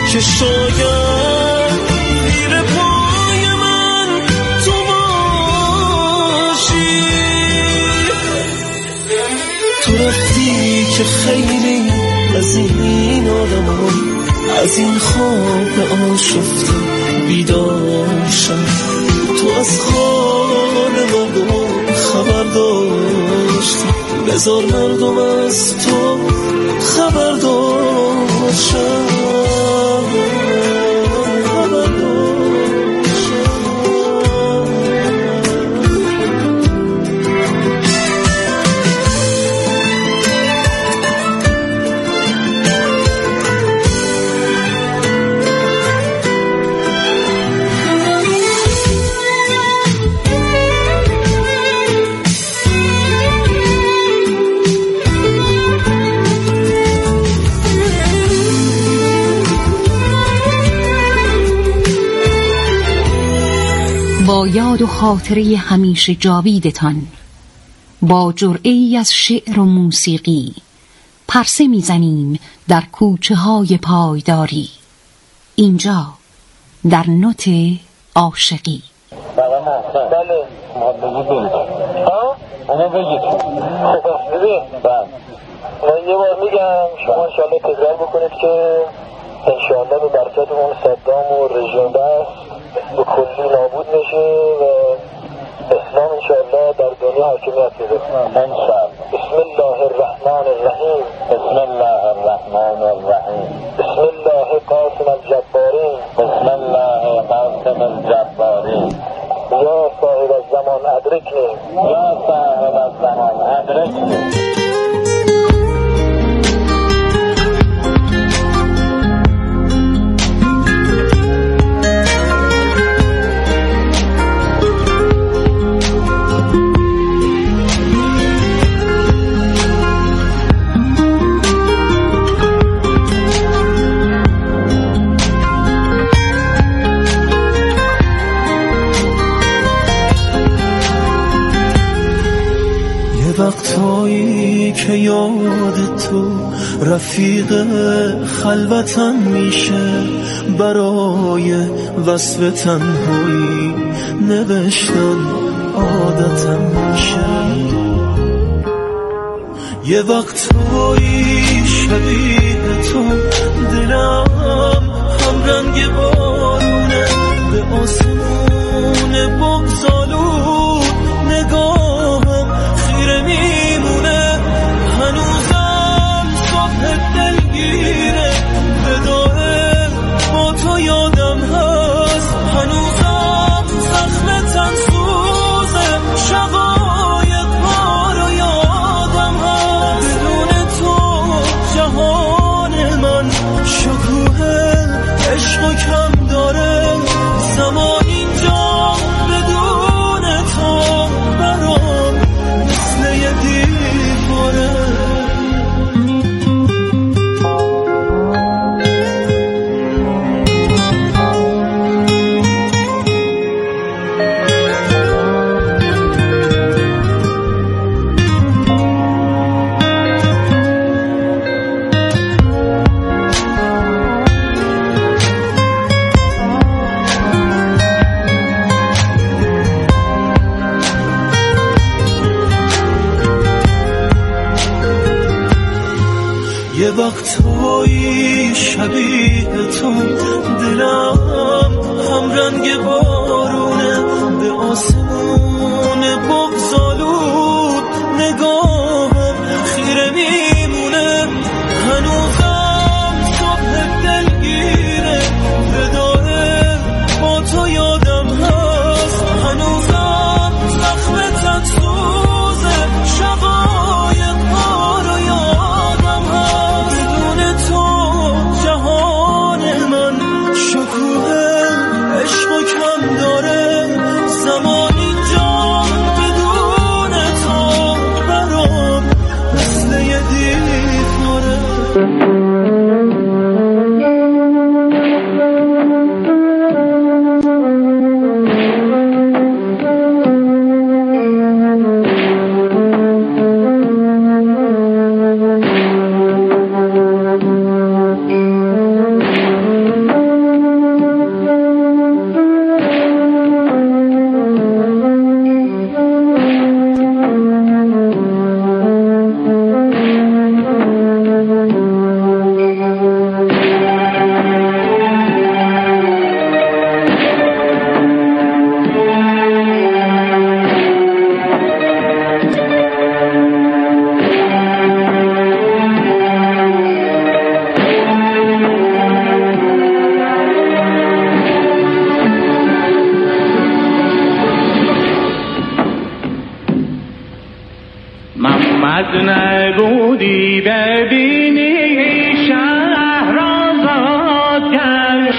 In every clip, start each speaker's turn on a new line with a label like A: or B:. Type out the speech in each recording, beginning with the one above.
A: که شاید زیر پای من تو باشی. تو رفتی که خیلی از این آدم از این خواب آشفته بیدار شد. تو از حال مردم خبر داشتی، بذار مردم از تو خبردار شد.
B: با یاد و خاطره همیشه جاویدتان، با جرعه‌ای از شعر و موسیقی پرسه میزنیم در کوچه های پایداری، اینجا در نوت عاشقی.
C: بله اونو بگید. من یه بار میگم شما انشاءالله تکرار بکنید که انشاءالله به برکت اون صدام و رژیم بس به کلی نابود میشه و اسلام انشاءالله در دنیا حاکمیت میده انشاءالله. بسم الله الرحمن الرحیم. بسم الله الرحمن الرحیم. بسم الله قاسم الجبارین. بسم الله قاسم الجبارین. یا صاحب الزمان ادرکنی. یا صاحب الزمان ادرکنی.
A: وقتایی که یاد تو رفیق خلوتم میشه، برای وصف تنهایی نوشتن عادتم میشه. یه وقتایی شبیه تو دلم هم رنگ بارونه، به آسمون بغض‌آلود نگاهم خیره میمونه. هنوزم صبح دلگیره، وداع با تو یادم هست. هنوزم زخم تن سوزه، شقایق ها رو یادم هست. بدون تو جهان من شکوه عشق و کم داره. زمان اینجا بدون تو برام مثل یه دیواره. یه وقتایی شبیه تو دلم هم رنگ بارونه، به آسمون بغض‌آلود نگاهم خیره میمونه. هنوزم صبح دلگیره، وداع با تو یادم هست. هنوزم زخم تن سوزه، شقایق ها رو یادم هست. بدون تو جهان من شکوه عشق و کم داره. زمان اینجا بدون تو برام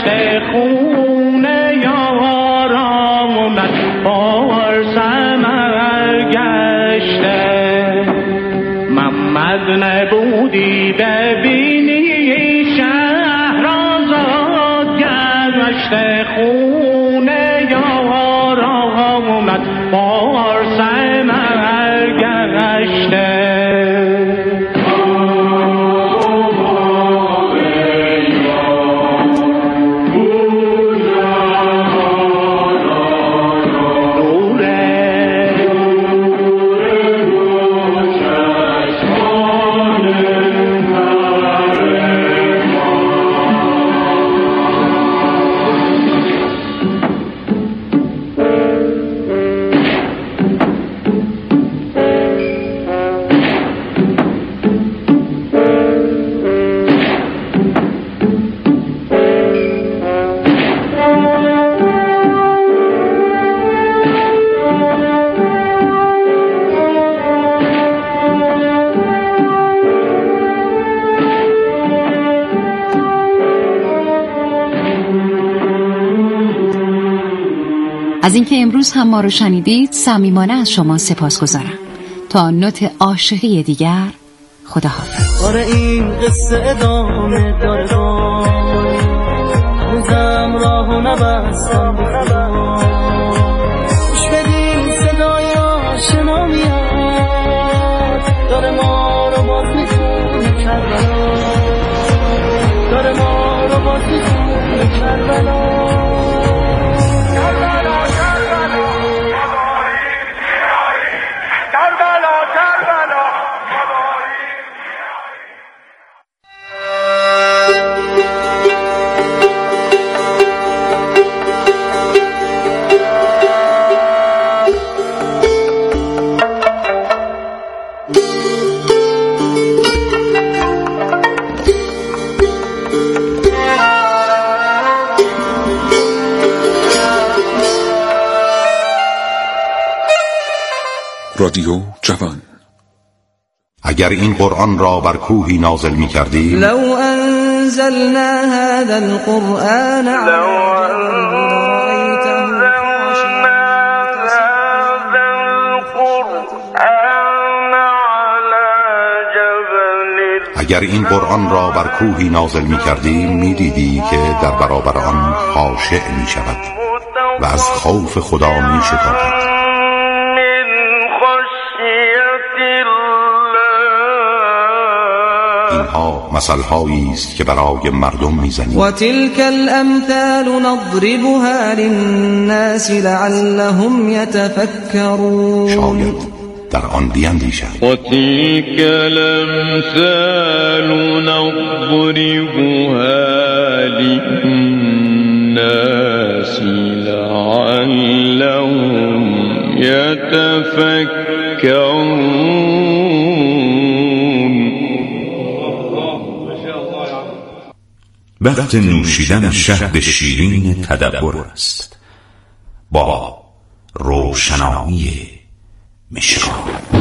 D: گشت خون یارانت بار ثمر گشته محمد نبودی ببینی شهر آزاد گشت خون یارانت بار ثمر گشته
B: از اینکه امروز هم ما رو شنیدید صمیمانه از شما سپاسگزارم. تا نوت عاشقی دیگر، خداحافظ.
A: آره این قصه ادامه داره، هنوزم راهو نبستم به خدا. گوش بدین صدای آشنا میاد، داره ما رو باز میخونه کربلا، داره ما رو باز میخونه کربلا.
E: رادیو جوان.
F: اگر این قرآن را بر کوهی نازل می کردی،
A: لو انزلنا هذا القرآن
F: اگر این قرآن را بر کوهی نازل می کردی می دیدی که در برابر آن خاشع می شود و از خوف خدا می شتابد. اینها مثل‌هایی است که برای مردم می‌زنیم.
A: و تلك الامثال نضربها للناس لعلهم يتفكرون.
F: شاید در آن بیندیشند.
D: و تلك الامثال نضربها للناس لعلهم يتفكرون.
G: وقت نوشیدن شهد شیرین تدبر است با روشنایی مشکان.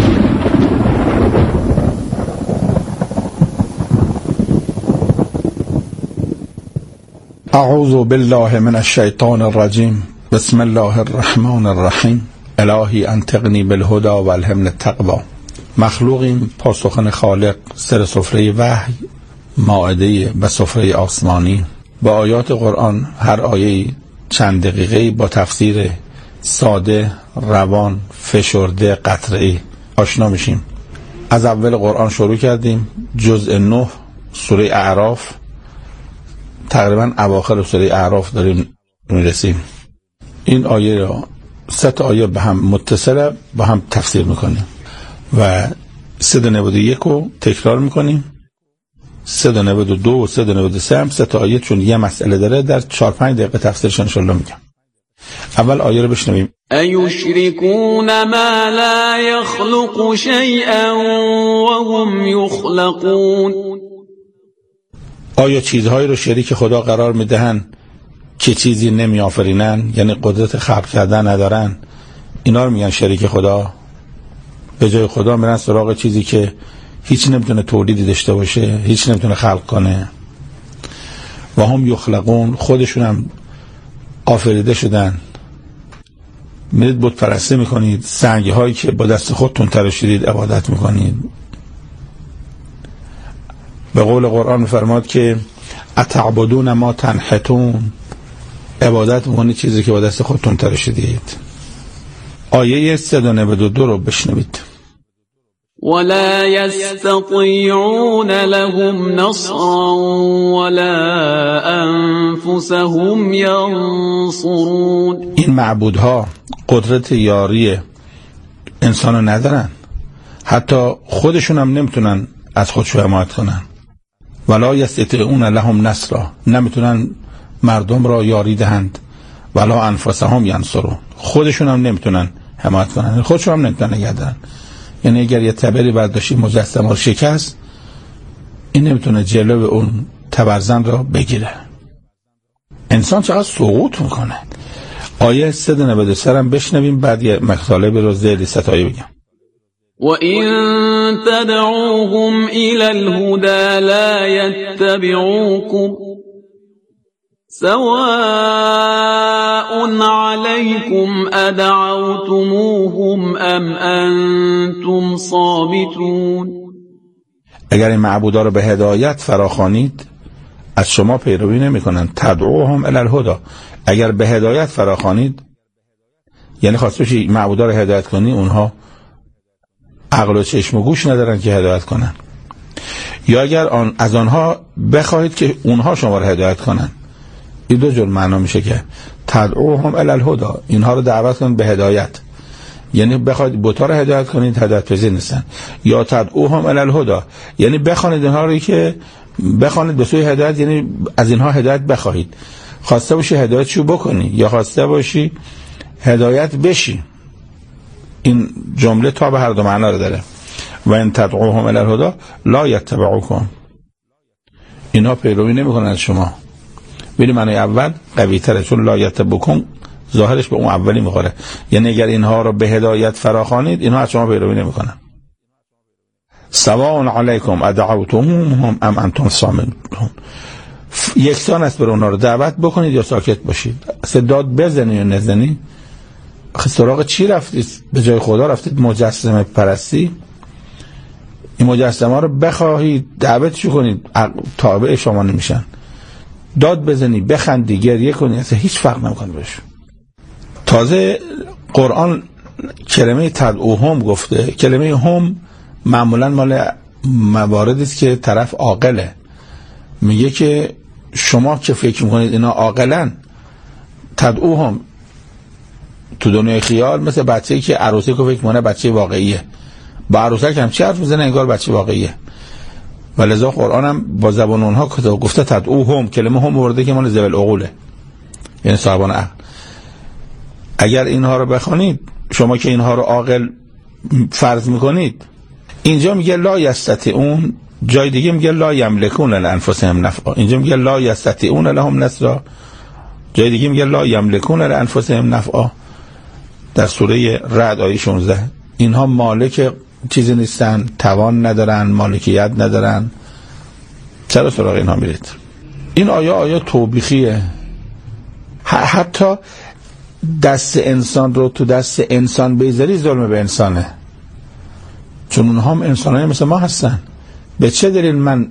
H: اعوذ بالله من الشیطان الرجیم. بسم الله الرحمن الرحیم. الهی انطقنی بالهدى والهمنا التقوی. مخلوقیم، پاسخن خالق، سر سفره وحی، مائده و سفره آسمانی. با آیات قرآن هر آیه چند دقیقه با تفسیر ساده، روان، فشرده، قطعی آشنا میشیم. از اول قرآن شروع کردیم، جزء 9 سوره اعراف، تقریبا اواخر سوره اعراف داریم میرسیم. این آیه را 3 آیه به هم متصل با هم تفسیر میکنیم و 391 رو تکرار میکنیم. 392 و 393 هم 3 آیه چون یه مسئله داره در 4-5 دقیقه تفسیرش انشالله میگم. اول آیه رو بشنویم.
I: ایشرکون ما لا یخلق شیئا وهم یخلقون.
H: آیا چیزهایی رو شریک خدا قرار میدهن که چیزی نمی آفرینن، یعنی قدرت خلق کردن ندارن؟ اینا رو میگن شریک خدا. به جای خدا میرن سراغ چیزی که هیچ نمیتونه تولیدی داشته باشه، هیچ نمیتونه خلق کنه. و هم یخلقون، خودشون هم آفریده شدن. میرید بت پرستی میکنید، سنگ هایی که با دست خودتون تراشیدید عبادت میکنید. به قول قرآن میفرماد که اتعبدون ما تنحتون، عبادت میکنید چیزی که با دست خودتون تراشیدید. آیه 392 رو بشنوید.
I: ولا يستطيعون لهم نصرا ولا أنفسهم ينصرون.
H: این معبودها قدرت یاری انسانو ندارن، حتی خودشون هم نمیتونن از خودشون حمایت کنن. ولا یستطیعون لهم نصرا، نمیتونن مردم را یاری دهند. ولا انفسهم ینصرون، خودشون هم نمیتونن حمایت کنن، خودشون هم نمیتونن نگه دارن. یعنی اگر یه تبری برداشتی مجسمه رو شکست، این نمیتونه جلو اون تبرزن را بگیره. انسان چقدر سقوط میکنه. آیه 393 هم بشنویم، بعد یه مطالب رو ذیل ستایی بگم.
I: وَإِن تَدْعُوهُمْ إِلَى الْهُدَى لَا يَتَّبِعُوكُمْ سَوَاءٌ عَلَيْكُمْ أَدَعَوْتُمُوهُمْ أَمْ أَنْتُمْ صَامِتُونَ.
H: اگر این معبودا رو به هدایت فراخوانید، از شما پیروی نمی کنن. تدعوهم الی الهدى، اگر به هدایت فراخوانید یعنی خواسته باشی معبودا رو هدایت کنی، اونها عقل و چشم و گوش ندارن که هدایت کنن. یا اگر از آنها بخواهید که اونها شما رو هدایت کنن. این دو جور معنا میشه که تدعوهم الی الهدى، اینها رو دعوت کنید به هدایت، یعنی بخواید بوتا رو هدایت کنید، هدایت پذیر نیستن. یا تدعوهم الی الهدى، یعنی بخوانید اینها رو که بخوانید به سوی هدایت، یعنی از اینها هدایت بخواهید. خواسته باشی هدایت شو بکنی یا خواسته باشی هدایت بشی. این جمله تا به هر دو معنا رو داره. و ان تدعوهم الی الهدى لا یتبعوکم، اینها پیروی نمیکنن از شما. ببین معنی اول قوی تره، چون لا یتبعوکم ظاهرش به اون اولی میخوره، یعنی اگر اینها رو به هدایت فراخوانید، اینها از شما پیروی نمیکنن. سواء علیکم ادعوتموهم ام انتم صامتون، یکسان است بر اونها رو دعوت بکنید یا ساکت باشید. صداد بزنید یا نزنید. سراغ چی رفتید؟ به جای خدا رفتید مجسمه پرستی. این مجسمه رو بخواهید دعوتشو کنید، تابع شما نمیشن. داد بزنی، بخندی، گریه کنی، اصلا هیچ فرق نمیکنه بهشون. تازه قرآن کلمه تدعوهم گفته. کلمه هم معمولا مال مواردی است که طرف عاقله. میگه که شما که فکر میکنید اینا عاقلن، تدعوهم تو دنیای خیال مثل بچه‌ای که عروسی که فکر میکنه بچه واقعیه، با عروسک هم چه حرف میزنه انگار بچه واقعیه. ولذا قرآن هم با زبان اونها گفته تدعوهم، کلمه هم ورده که مال ذوی العقوله، یعنی صاحبان عقل. اگر اینها رو بخوانید، شما که اینها رو عاقل فرض میکنید، اینجا میگه لا یستطیعون، جای دیگه میگه لا یملکون لانفسهم نفعا، اینجا میگه لا یستطیعون لهم نصرا، جای دیگه میگه لا یملکون لانفسهم نفعا. در سوره رعد آیه 16 اینها مالک چیزی نیستن، توان ندارن، مالکیت ندارن. چرا سراغ اینها میرید؟ این آیه توبیخیه. حتی دست انسان رو تو دست انسان بذاری ظلم به انسانه، چون اونها هم انسانایی مثل ما هستن. به چه دلیل من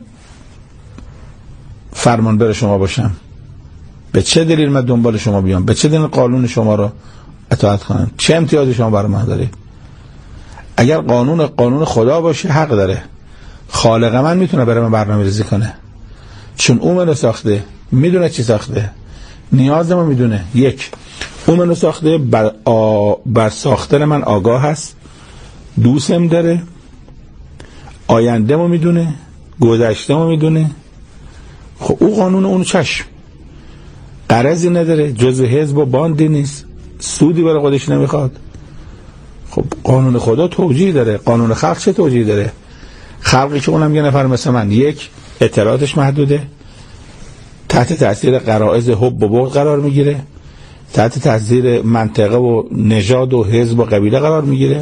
H: فرمانبر شما باشم؟ به چه دلیل من دنبال شما بیام؟ به چه دلیل قانون شما رو اطاعت کنم؟ چه امتیازی شما برای من دارید؟ اگر قانون خدا باشه حق داره. خالق من میتونه برای من برنامه‌ریزی کنه، چون اون منو ساخته، میدونه چی ساخته، نیازمو میدونه. یک، اون منو ساخته، بر ساختن من آگاه هست، دوستم داره، آینده‌مو میدونه، گذشته‌مو میدونه. خب اون قانون اون چشم قرضی نداره، جزء حزب و باندی نیست، سودی برای خودش نمیخواد. خب قانون خدا توجیه داره، قانون خلق چه توجیه داره؟ خلقی که اونم یه نفر مثل من، یک، اطلاعاتش محدوده، تحت تاثیر غرایز حب و بغض قرار میگیره، تحت تاثیر منطقه و نژاد و حزب و قبیله قرار میگیره،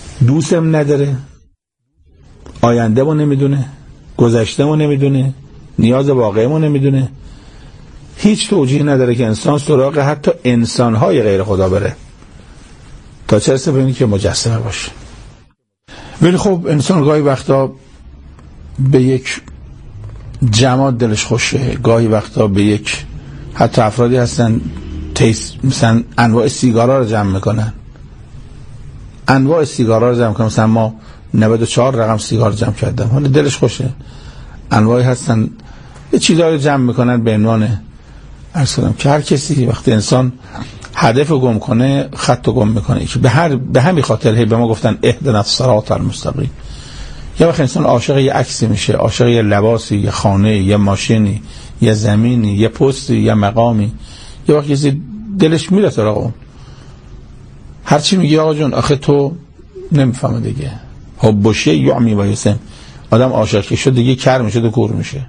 H: دوستم نداره، آینده مو نمیدونه، گذشته مو نمیدونه، نیاز واقعیمو نمیدونه. هیچ توجیه نداره که انسان سراغ حتی انسانهای غیر خدا بره تا چه رسه به اینی که مجسمه باشه. ولی خب انسان گاهی وقتا به یک جماد دلش خوشه، گاهی وقتا به یک، حتی افرادی هستن مثلا انواع سیگارا رو جمع میکنن، انواع سیگارا رو جمع میکنن، مثلا ما 94 رقم سیگار جمع کردم، حالا دلش خوشه. انواعی هستن یه چیزایی جمع میکنن به عنوان ارسلم که هر کسی وقتی انسان هدف رو گم کنه خط رو گم میکنه، که به همین خاطر به ما گفتن اهدنا الصراط المستقیم. یا وقتی انسان عاشق یه عکسی میشه، عاشق یه لباسی، یه خانه، یه ماشینی، یه زمینی، یه پستی، یه مقامی، یه وقتی کسی دلش میره سراغ اون، هرچی میگی آقا جون آخه تو نمیفهمه دیگه، حب شیء یعمی و یسم، آدم عاشق که شد دیگه کر میشه و کور میشه.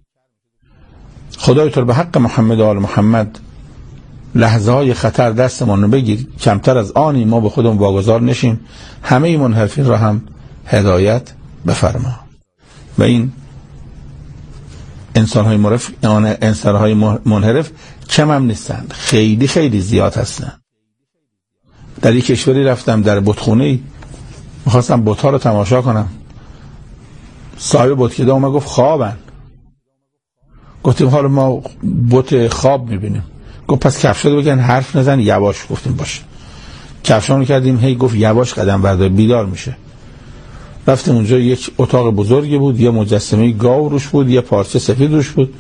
H: خدای تو به حق محمد و آل محمد لحظه های خطر دستمون رو بگیر، کمتر از آنی ما به خودمون واگذار نشیم، همه منحرفین را هم هدایت بفرما. و این انسان‌های منحرف کم هم نیستن، خیلی خیلی زیاد هستن. در یک کشوری رفتم در بتخونه‌ای میخواستم بت‌ها رو تماشا کنم، صاحب بتکده اومد گفت خوابن. گفتیم حالا ما بت خواب میبینیم. گفت پس کفشاتو بگن حرف نزن یواش. گفتیم باشه. کفشامونو کردیم، هی گفت یواش قدم بردار بیدار میشه. رفتیم اونجا، یک اتاق بزرگی بود، یه مجسمه گاو روش بود، یه پارچه سفید روش بود.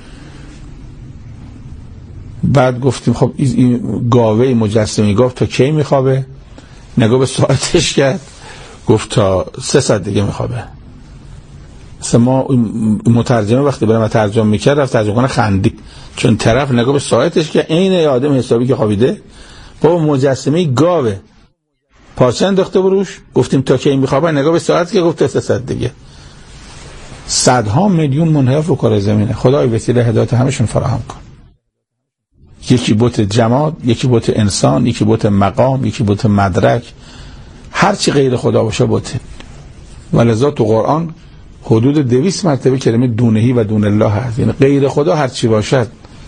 H: بعد گفتیم خب این گاوه مجسمه گاو تا کی میخوابه؟ نگاه به ساعتش کرد، گفت تا 3 ساعت دیگه میخوابه. ما مترجمه وقتی برام ترجمه میکرد رفت ترجمه کنه خندید، چون طرف نگاه به ساعتش که عین آدم حسابی که خوابیده، بابا مجسمه گاوه پارچه انداخته بروش. گفتیم تا کی میخوابه؟ نگاه به ساعت که گفت تا 3 ساعت دیگه. صدها میلیون منحرف رو کره زمینه. خدای وسیله هدایت همشون فراهم کن. یکی بت جماد، یکی بت انسان، یکی بت مقام، یکی بت مدرک، هر چی غیر خدا باشه بت. ولذا تو قرآن حدود 200 مرتبه کلمه دونهی و دون الله هست، یعنی غیر خدا هر چی باشد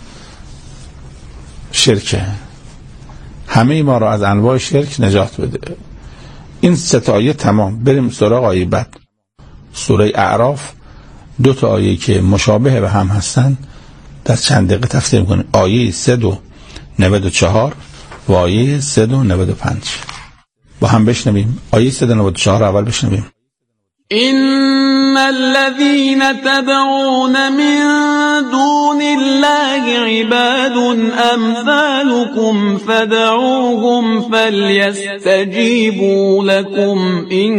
H: شرکه. همه ما را از انواع شرک نجات بده. این 3 آیه تمام. بریم سراغ آیه بعد. سوره اعراف 2 آیه که مشابه به هم هستن در چند دقیقه تفسیر می‌کنیم. آیه 394 و آیه 395 با هم بشنویم. آیه 394 اول بشنویم.
I: إن الذين تدعون من دون الله عباد أمثالكم فدعوهم فليستجيبوا لكم إن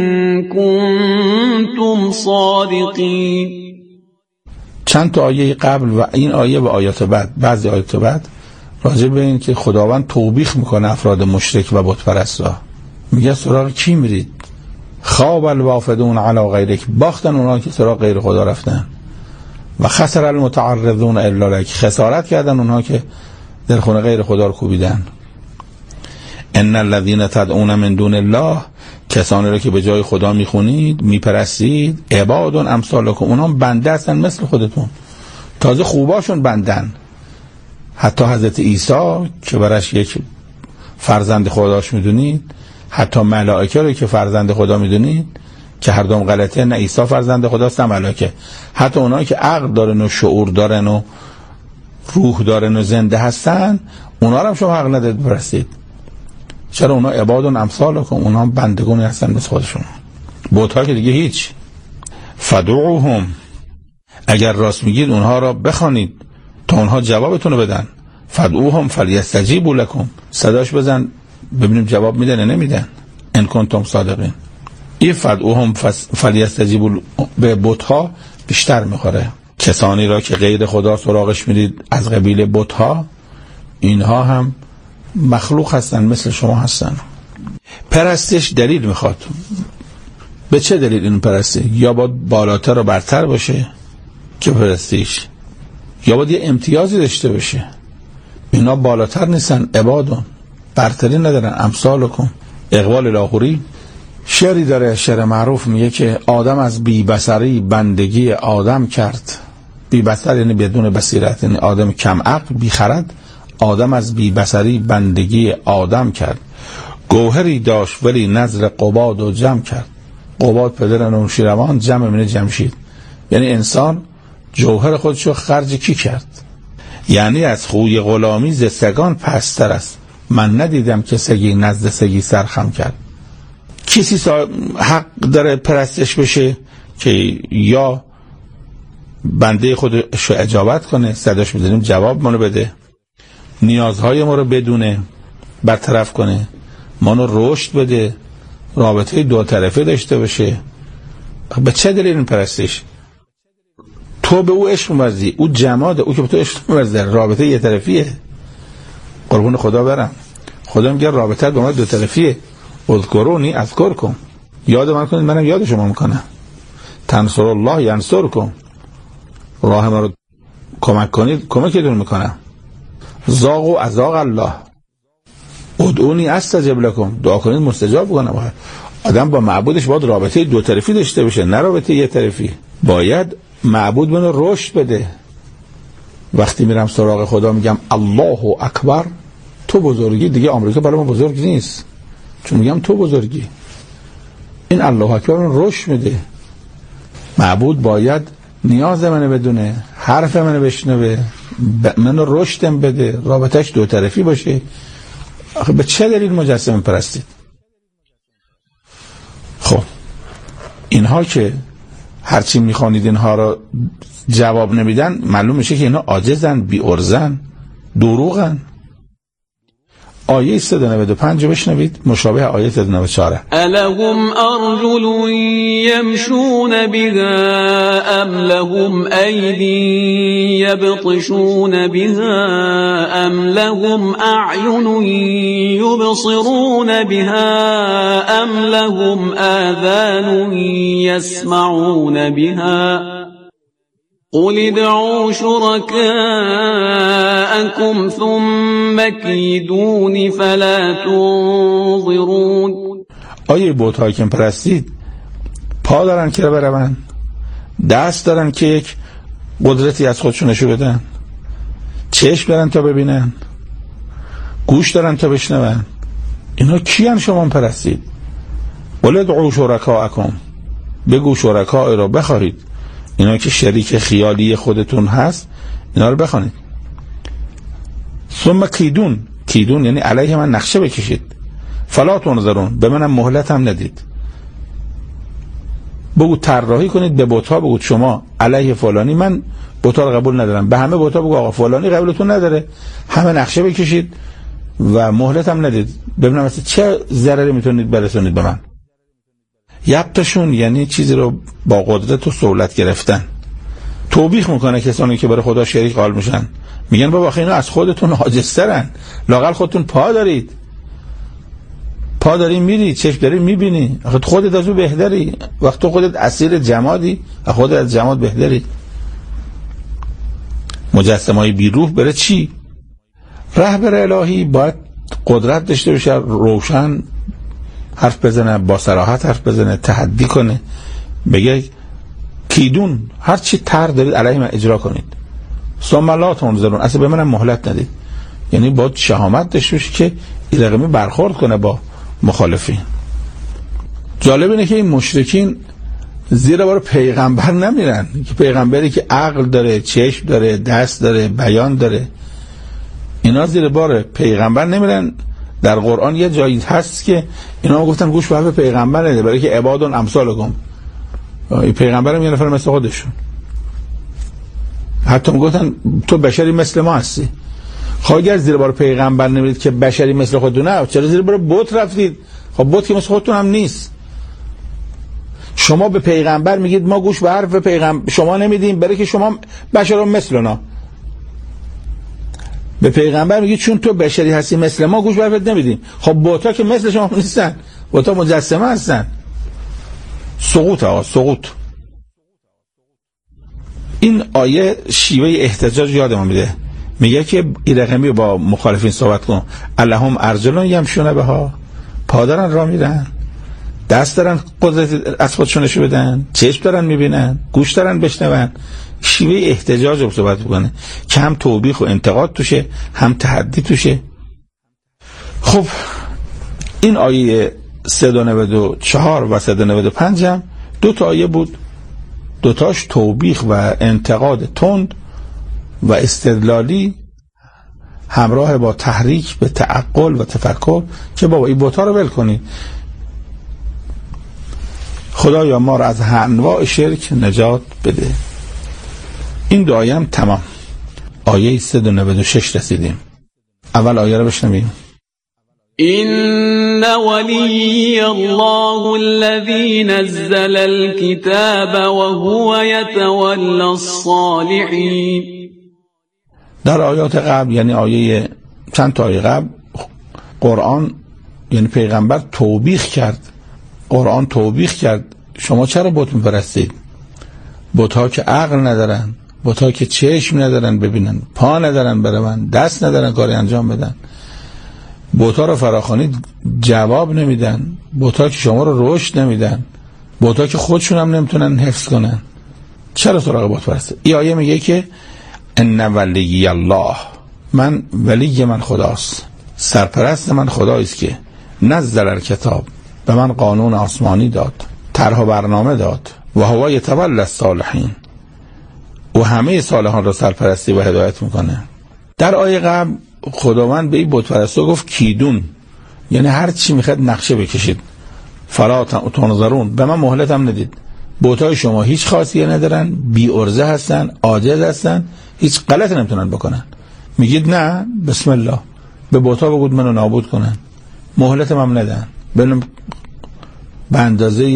I: كنتم صادقين.
H: چند تا آیه قبل و این آیه و آیات بعد، بعضی آیات بعد راجع به این که خداوند توبیخ میکنه افراد مشرک و بت پرستا. میگه سراغ کی میرید؟ خواب الوافدون علی غیرک، باختن اونا که سراغ غیر خدا رفتن. و خسر المتعرضون الا لک، خسارت کردن اونها که در خونه غیر خدا رو کوبیدن. ان الذين تدعون من دون الله، کسانی رو که به جای خدا میخونید میپرستید، عباد امثالکم، اونها بنده هستن مثل خودتون، تازه خوباشون بندن. حتی حضرت عیسی که برش یک فرزند خداش میدونید، حتی ملائکه رو که فرزند خدا میدونید که هر دوم غلطه، نه عیسی فرزند خداست نه ملائکه، حتی اونایی که عقل دارن و شعور دارن و روح دارن و زنده هستن، اونا رو هم شما حق ندارید بپرستید. چرا؟ اونا عباد امثالکم، اونا بندگان هستن مثل خودشون. بت‌ها که دیگه هیچ. فدعوهم، اگر راست میگید اونها را بخوانید تا اونها جوابتون رو بدن. فدعوهم فلیستجیبوا لکم، صداش بزن ببینیم جواب میدن یا نمیدن. ان کنتم صادقین. این فدعوهم فلیستجیبوا به بت‌ها بیشتر میخوره. کسانی را که غیر خدا سراغش میرید از قبیل بت‌ها، اینها هم مخلوق هستن مثل شما هستن. پرستش دلیل میخواد. به چه دلیل این پرستی؟ یا باید بالاتر و برتر باشه که پرستیش، یا باید یه امتیازی داشته باشه. اینا بالاتر نیستن، عبادون، برتری ندارن. امثالکم. اقبال لاهوری شعری داره، شعر معروف، میگه که آدم از بی بصری بندگی آدم کرد، بی بصر یعنی بدون بصیرت، یعنی آدم کم عقل بی خرد. آدم از بی بصری بندگی آدم کرد. گوهری داشت ولی نظر قباد و جمع کرد. قباد پدر نوشیروان، جمع من جمشید. یعنی انسان جوهر خودشو خرج کی کرد؟ یعنی از خوی غلامی ز سگان پستر است. من ندیدم که سگی نزد سگی سرخم کرد. کسی حق داره پرستش بشه که یا بنده خودش رو اجابت کنه، صداش می‌زنیم جواب منو بده، نیازهای ما رو بدونه، برطرف کنه، منو رشد بده، رابطه دو طرفه داشته باشه. به چه دلیل این پرستش؟ تو به او عشق می‌ورزی، او جماده، او که به تو عشق می‌ورزه، رابطه یه طرفیه. قربون خدا برم، خدا میگه رابطه با ما دو طرفیه. اذکرونی اذکرکم، یاد من کنید منم یاد شما میکنم. تنصر الله ینصرکم، راه ما رو کمک کنید کمکتون میکنم. زاغ و ازاغ الله، ادعونی استجب لکم، دعا کنید مستجاب کنم. آدم با معبودش باید رابطه دو طرفی داشته باشه، نه رابطه یه طرفی. باید معبود منو رشد بده. وقتی میرم سراغ خدا میگم الله اکبر، تو بزرگی، دیگه آمریکا برای ما بزرگ نیست، چون میگم تو بزرگی. این الله اکبر من رشد میده. معبود باید نیاز منو بدونه، حرف منو بشنوه، منو رشدم بده، رابطش دو طرفی باشه. آخه به چه دلیل مجسمه پرستید؟ خب اینها که هرچی میخوانید اینها رو جواب نمیدن، معلوم میشه که اینا عاجزن، بی ارزن، دروغن. آیه 195 بشنوید، مشابه آیه 194.
I: الهم ارجل یمشون بها ام لهم ایدی یبطشون بها ام لهم اعین یبصرون بها ام لهم آذان یسمعون بها قل ادعوا شركاءكم ثم كيدون فلا تنظرون.
H: آیه بت‌ها که پرستید پا دارن که برون، دست دارن که یک قدرتی از خودشون نشون بدن، چشم دارن تا ببینن، گوش دارن تا بشنون. اینا کیان شما پرستید؟ قل ادعوا شركاءكم، بگو شرکای را بخواهید، اینا که شریک خیالی خودتون هست اینا رو بخوانید. ثم کیدون، کیدون یعنی علیه من نقشه بکشید. فلا تنظرون، به منم مهلت هم ندید. بگو طراحی کنید به بت‌ها، بگو شما علیه فلانی، من بت‌ها رو قبول ندارم. به همه بت‌ها بگو آقا فلانی قبولتون نداره، همه نقشه بکشید و مهلت هم ندید، ببینم مثلا چه ضرری میتونید برسونید به من. یبتشون یعنی چیزی رو با قدرت و سهولت گرفتن. توبیخ میکنه کسانی که برای خدا شریک قائل میشن، میگن بابا اینا از خودتون عاجزترن، لااقل خودتون پا دارید، پا داری میری، چشم داری میبینی، خودت از او بهتری. وقت تو خودت اسیر جمادی، خودت از جماد بهتری. مجسمه‌های بی روح بره چی؟ رهبر الهی باید قدرت داشته باشه، روشن حرف بزنه، با صراحت حرف بزنه، تحدی کنه، بگه کیدون هر چی طرح دارید علیه من اجرا کنید. ثم لا تنظرون، اصلا به منم مهلت ندید. یعنی باید شهامت داشته باشه که این رقمی برخورد کنه با مخالفین. جالب اینه که این مشرکین زیر بار پیغمبر نمیرن، که پیغمبری که عقل داره، چشم داره، دست داره، بیان داره، اینا زیر بار پیغمبر نمیرن. در قرآن یه جایی هست که اینا گفتن گوش به حرف پیغمبر نده، برای که عبادون امثالکم، پیغمبرم یه نفر مثل خودشون. حتی میگفتن تو بشری مثل ما هستی. خب اگر زیر بار پیغمبر نمیرید که بشری مثل خودتونه، چرا زیر بار بت رفتید؟ خب بت که مثل خودتون هم نیست. شما به پیغمبر میگید ما گوش به حرف پیغمبر شما نمیدیم، برای که شما بشر مثلنا. به پیغمبر میگید چون تو بشری هستی مثل ما گوش به حرفت نمیدیم. خب بت‌ها که مثل شما نیستن، بت‌ها مجسمه هستن. سقوط. این آیه شیوه احتجاج یادم میده، میگه که این رقمی با مخالفین صحبت کن. اللهم ارجلون یمشون بها، پا دارن راه میرن، دست دارن قدرت از خودشون نشون بدن، چشم دارن میبینن، گوش دارن بشنون، شیوه احتجاج رو صحبت بکنه که هم توبیخ و انتقاد توشه، هم تحدی توشه. خب این آیه 394 و 395 هم 2 تا آیه بود، 2 تاش توبیخ و انتقاد تند و استدلالی همراه با تحریک به تعقل و تفکر که بابا این بوتا رو ول کنید، خدایا ما رو از انواع شرک نجات بده. این 2 آیه هم تمام. آیه 396 رسیدیم. اول آیه رو بشنویم.
I: إن ولي الله الذي نزل الكتاب وهو يتولى الصالحين.
H: در آیات قبل، یعنی آیه چند تا آیه قبل، قرآن یعنی پیغمبر توبیخ کرد، قرآن توبیخ کرد شما چرا بت می‌پرستید؟ بت‌ها که عقل ندارن، بت‌ها که چشم ندارن ببینن، پا ندارن برون، دست ندارن کاری انجام بدن، بت‌ها رو فراخوانید جواب نمیدن، بت‌ها که شما رو رشد نمیدن، بت‌ها که خودشون هم نمیتونن حفظ کنن، چرا سراغ بت پرستید؟ این آیه میگه که ان ولی الله، من ولی من خداست، سرپرست من خداییست که نزل الکتاب، به من قانون آسمانی داد، طرح و برنامه داد، و هو یتولی الصالحین، و همه صالحان را سرپرستی و هدایت میکنه. در آیه قبل خداوند به این بت پرستا گفت کیدون، یعنی هر چی میخواد نقشه بکشید، فلا تنظرون، به من مهلت هم ندید. بت‌های شما هیچ خاصیه ندارن، بی ارزه هستن، عاجز هستن، هیچ غلطی نمیتونن بکنن. میگید نه بسم الله، به بت‌ها بگید منو نابود کنن، مهلت هم ندن، ببینم به اندازه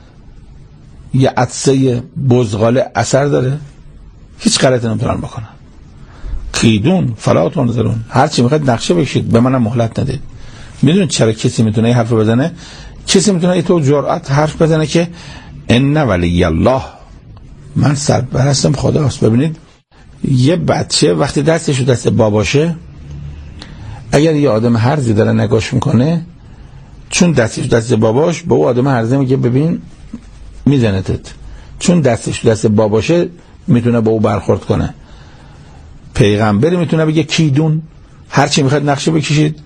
H: یه عدسه بزغاله اثر داره، هیچ غلطی نمیتونن بکنن. کیدون فلا تنظرون، هر چی میخواد نقشه بکشید، به منم مهلت ندید. میدونید چرا کسی میتونه این حرف بزنه؟ کسی میتونه تو جرأت حرف بزنه که ان ولی الله، من سرپرستم خداست. ببینید یه بچه وقتی دستش دست باباشه، اگر یه آدم هرزی داره نگاش میکنه، چون دستش دست باباش، به اون آدم هرزه میگه ببین میزنتت، چون دستش دست باباشه میتونه با او برخورد کنه. پیغمبر میتونه بگه کیدون، هر چی میخواد نقشه بکشید،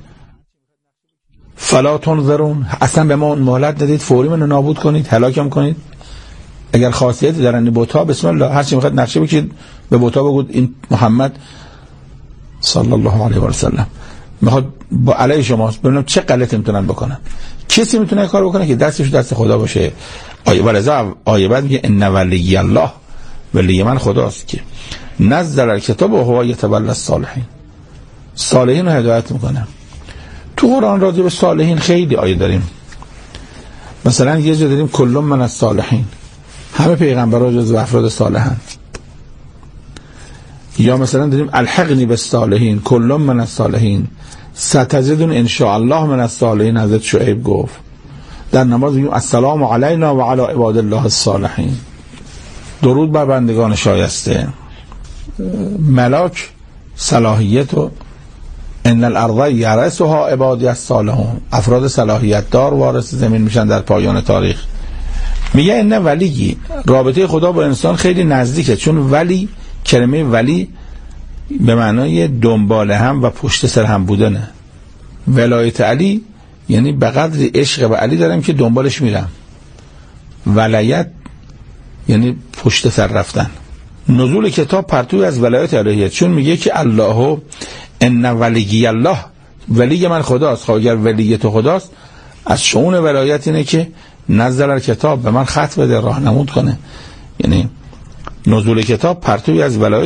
H: فلا تنظرون، اصلا به ما مهلت ندید، فوری منو نابود کنید، هلاکم کنید. اگر خاصیتی دارن بت‌ها، بسم الله، هر چی میخواد نقشه بکشید، به بت‌ها بگید این محمد صلی الله علیه و سلم میخواد با علی شماست، ببینم چه غلطی میتونن بکنن. کسی میتونه کار بکنه که دستش دست خدا باشه. آیه بعد میگه ان ولی الله، ولی من خداست که نزل الکتاب و هو یتولی الصالحین، صالحین رو هدایت میکنه. تو قرآن راجع به صالحین خیلی آیه داریم. مثلا یه جا داریم کل من الصالحین، همه پیغمبران جزو افراد صالحن. یا مثلا داریم الحقنی بالصالحین، کل من الصالحین، ستجدون ان شاء الله من الصالحین. حضرت شعیب گفت در نماز میگیم السلام علینا و علی عباد الله الصالحین، درود بر بندگان شایسته. ملاک صلاحیت و ان الارض یرثها عبادی الصالحون، افراد صلاحیت دار وارث زمین میشن در پایان تاریخ. میگه ان ولی، رابطه خدا با انسان خیلی نزدیکه، چون ولی، کلمه ولی به معنای دنبال هم و پشت سر هم بودنه. ولایت علی یعنی به قدر عشق به علی دارم که دنبالش میرم. ولایت یعنی پشت سر رفتن. نزول کتاب پرتوی از ولایت الهیه، چون میگه که الله ان ولی الله، ولی من خداست. خب اگر ولی تو خداست، از شؤون ولایت اینه که نزل کتاب، به من خط بده، راهنمود کنه. یعنی نزول کتاب پرتوی از ولایت